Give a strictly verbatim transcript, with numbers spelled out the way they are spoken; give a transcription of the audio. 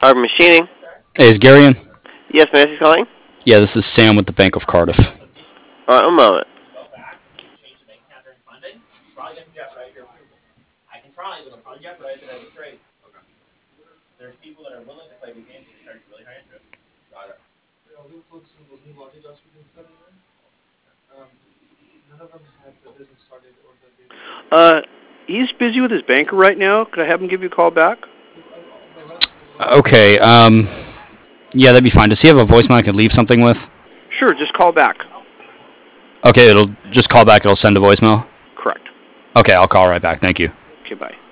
Carbon Machining. Hey, is Gary in? Yes, Nancy's calling. Yeah, this is Sam with the Bank of Cardiff. All right, a moment. Uh, he's busy with his banker right now. Could I have him give you a call back? Okay, um, yeah, that'd be fine. Does he have a voicemail I could leave something with? Sure, just call back. Okay, it'll just call back. It'll send a voicemail. Correct. Okay, I'll call right back. Thank you. Okay, bye.